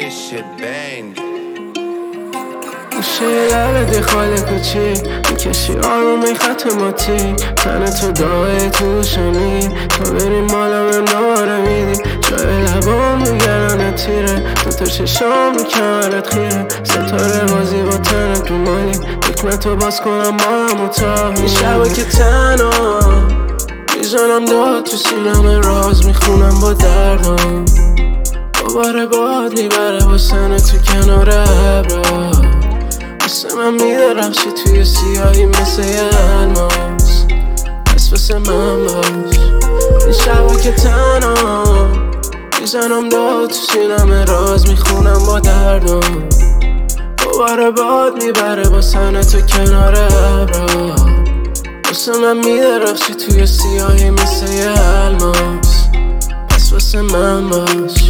This shit bang. میشه لبه خاله کوچیک میکشی آرومی خط ماتی تن تو داغه توشمی تو بری مالم نواره میدی جای لبام میگرانه تیره دوتا چشام میکمرت خیره ستاره بازی با تنت رو مالی حکمتو باز کنم با هموتا این شبا که تنها میزنم داد تو سینم راز میخونم با دردم دوباره باد میبره با سنه تو کنار ابرا واسه من میدرخشی توی سیاهی مثل یه الماس پس واسه من باش این شبا که تنها میزنم داد تو سینم راز میخونم با دردم دوباره باد میبره با سنه تو کنار ابرا واسه من میدرخشی توی سیاهی مثل یه الماس پس واسه من باش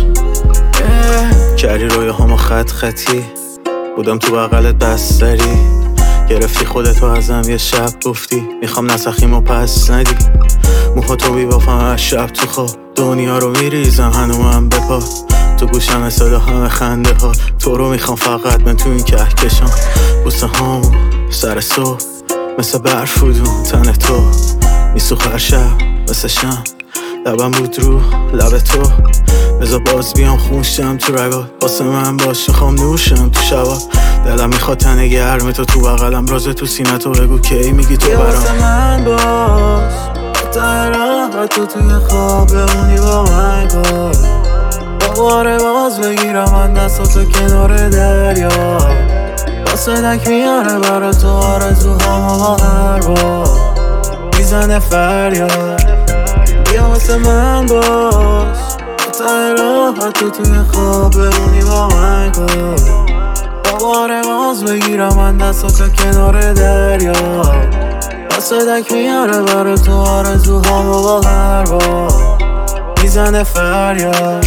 کردی رویاهامو خط خطی بودم تو بغلت بستری گرفتی خودتو ازم یه شب گفتی میخوام نسخیمو پس ندی موهاتو بیبافم از شب تو خواب دنیا رو میریزم هنوزم به پا تو گوشم صدا همه خنده ها تو رو میخوام فقط من تو این کهکشان بوسه هامو سر صبح مثل برفودون تن تو میسوخ هر شب مثل شم لبم بود رو لب تو بذار باز بیام خونشم تو رگات واسه من باش میخوام نوشم تو شبات دلم میخواد تن گرم تو بغلم راز تو سینه تو بگو کی میگی تو برام واسه من باش تا راحت تو توی خواب بمونی با من کن دوباره باز بگیرم من دستاتو کنار دریا واسه دک میاره برا تو آرزوهامو با هر بار میزنه فریاد بیا واسه من باش تا راحت تو توی خواب بمونی با من کن دوباره باز بگیرم من دستاتو کنار دریا واسه دک میاره برا تو آرزوهامو با هر بار میزنه فریاد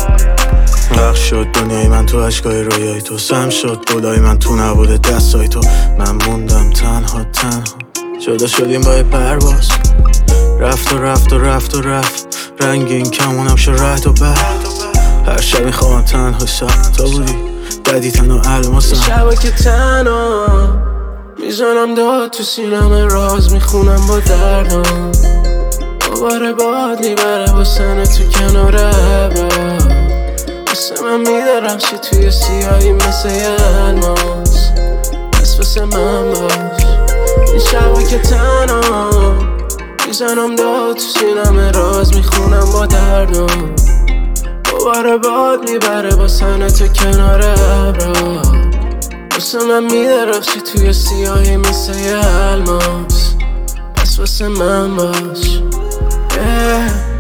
غرق شد دنیای من تو اشکای رویای تو سم شد بودای من تو نبوده دستای تو من موندم تنها جدا شدیم با یه پرواز رفت و رفت و رفت و رفت رنگین کمونم شد رهد و برد هر شب میخوام تنها شب تا بودی بدی تن و الماسم شبا که تنها میزنم داد تو سینم راز میخونم با دردم دوباره باد میبره با سنه تو کنار ابرا واسه من میدرخشی توی سیاهی مثل یه الماس پس واسه من باش این شبا که تنها میزنم داد تو سینم راز میخونم با دردم دوباره باد میبره با سنه تو کنار ابرا واسه من میدرخشی توی سیاهی مثل یه الماس پس واسه من باش